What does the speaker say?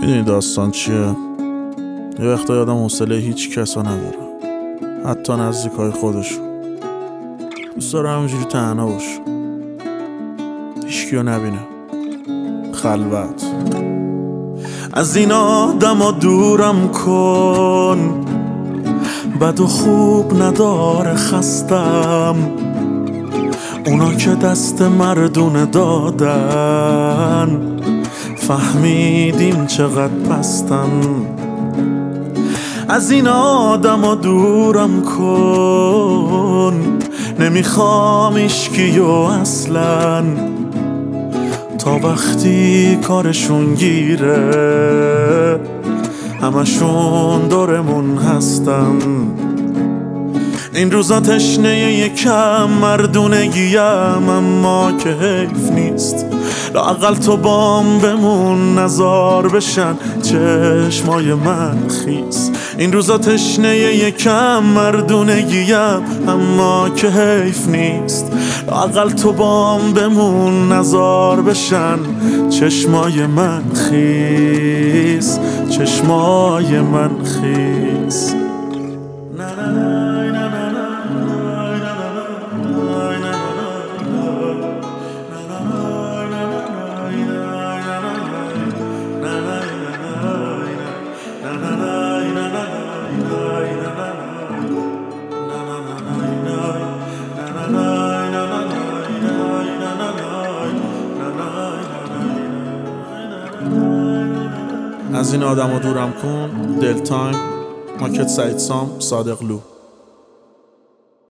میدونی داستان چیه؟ یه وقتا یادم حوصله هیچ کسا نداره، حتی نزدیکای خودشو. دوست دارم همینجوری تنها باشه، هیچکیو نبینه، خلوت. از این آدما دورم کن، بد و خوب نداره خستم. اونا که دست مردونه دادن، فهمیدیم چقدر پستن. از این آدما دورم کن، نمیخوام ایشکیو اصلا. تا وقتی کارشون گیره همشون دورمون هستن. این روزا تشنه یکم مردونگیم، اما که حیف نیست لااقل تو بام بمون، نزار بشن چشمای من خیس. این روزا تشنه یکم مردونگیم، اما که حیف نیست لااقل تو بام بمون، نزار بشن چشمای من خیس، چشمای من خیس. از این آدما دورم کن. دل تایم، ماکت سعید سام، صادق لو.